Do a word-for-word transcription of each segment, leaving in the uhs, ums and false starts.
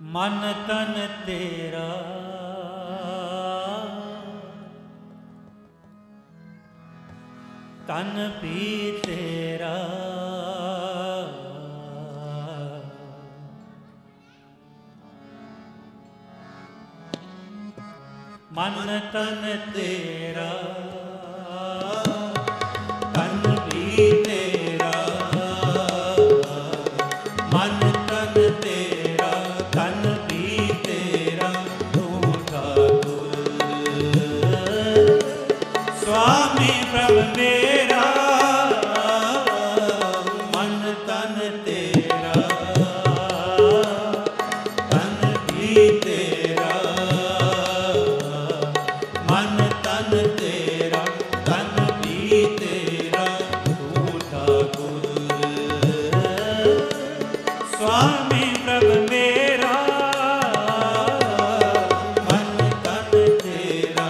मन तन तेरा तन भी तेरा मन तन तेरा तन भी तेरा मन तन तेरा तन भी तेरा तू ठाकुर स्वामी प्रभु मेरा मन तन तेरा तन भी तेरा मन तन तेरा तन भी तेरा तू ठाकुर स्वामी प्रभु मेरा मन तन तेरा।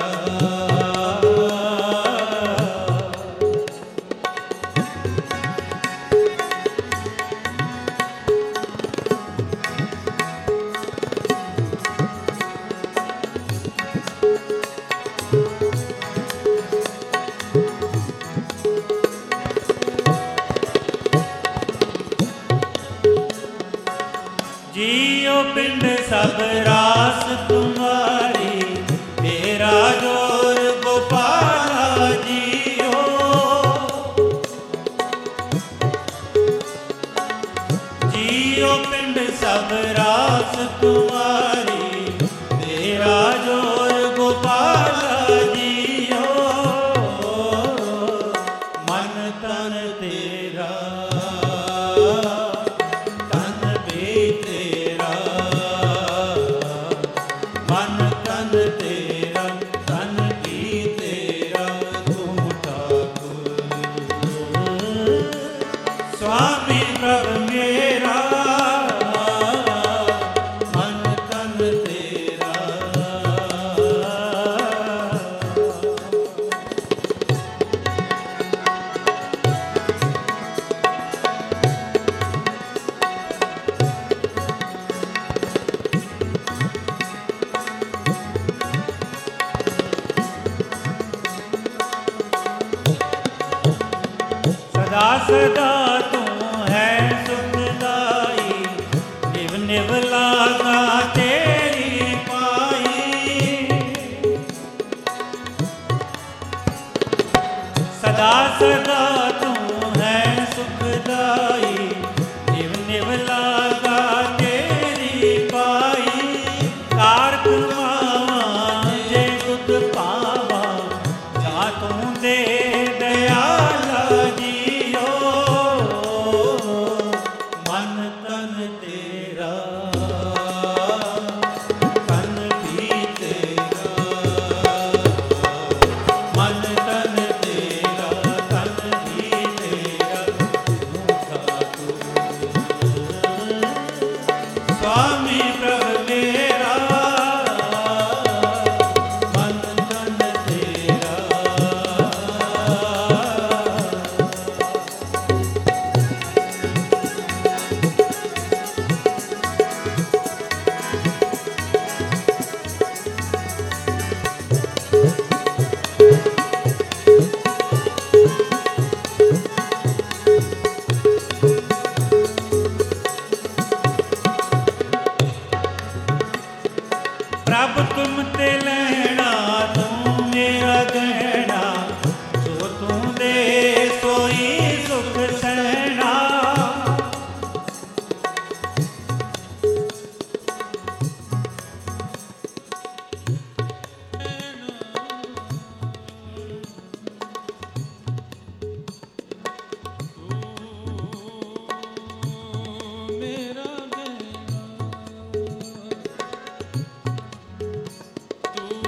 जियो पिंड सब रास तुम्हारी मेरा जोर गोपाला जियो जियो पिंड सब रास तुम्हारी मेरा जोर गोपाला जियो मन तन तेरा स्वामी प्रभु मेरा मन तन तेरा। सदा सदा तू है सुखदाई निव निव लागा तेरी पाई सदा सदा तू है सुखदाई निव निव लागा तेरी पाई कारक मावा जे दुख पावा जा तू दे दयाला जियो मन तन तेरा तन भी तेरा मन तन तेरा तन भी तेरा तू ठाकुर स्वामी प्रभु मेरा मन तन तेरा। प्रभु तुम ते लैना तू मेरा गहना जो तू दे सोई सुख सहना मेरा गहना तू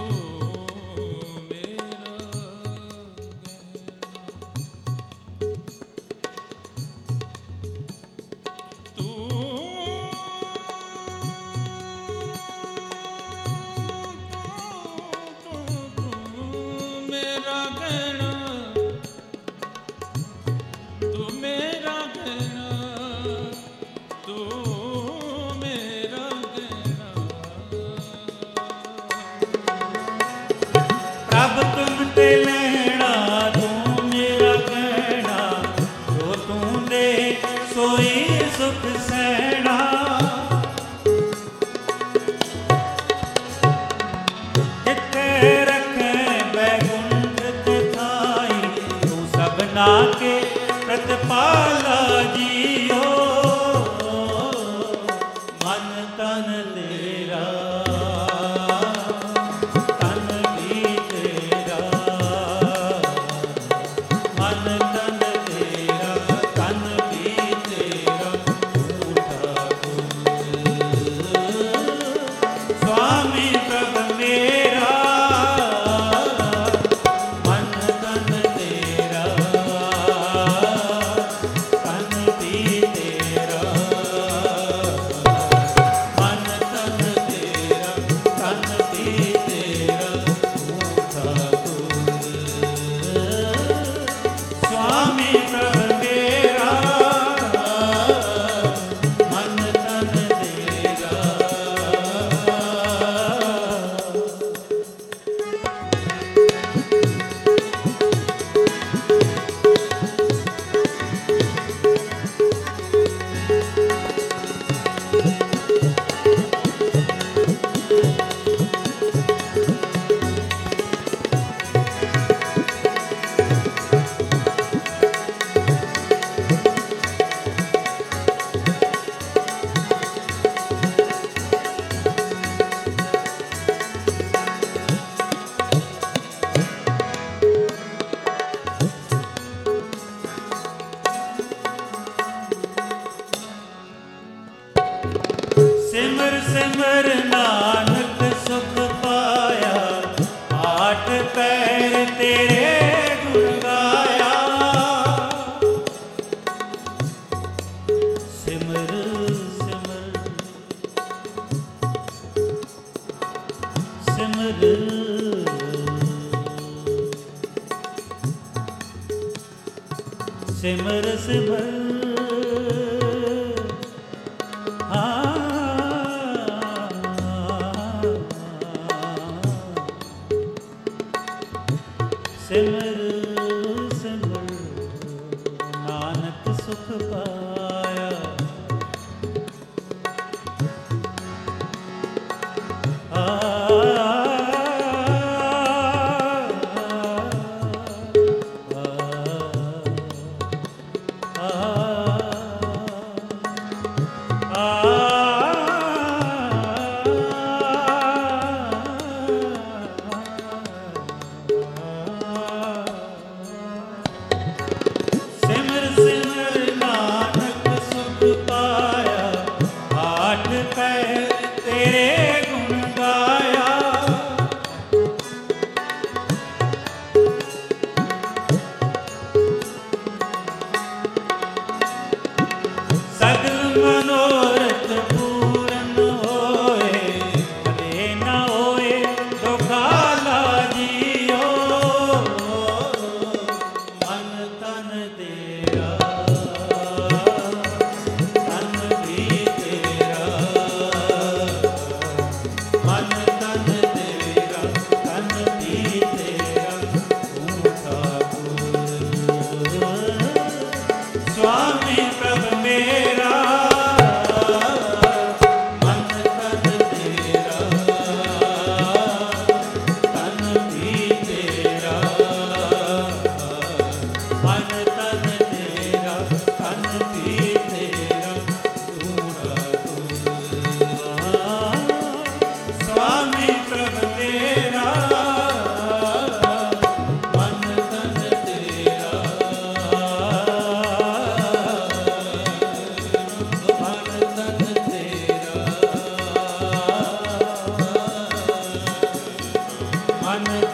सिमर सिमर नानक सुख पाया, आठ पैर तेरे गुण गाया। सिमर सिमर सिमर सिमर सिमर सिमर सिमर नानक सुख पाया। आ, आ, आ, आ, सिमर सिमर नानक सुख पाया, आठ पैर तेरे गुण गाया। सगल मनोरथ पूरन होए, भले न होए दुखाला जियो। मन तन तेरा तन भी तेरा, मन तन तेरा तन भी तेरा, तू ठाकुर स्वामी प्रभु मेरा। मन तन तेरा तन भी तेरा, मन तन तेरा तन भी तेरा, तू ठाकुर स्वामी प्रभु मेरा। मन तन तेरा मन तन तेरा, मन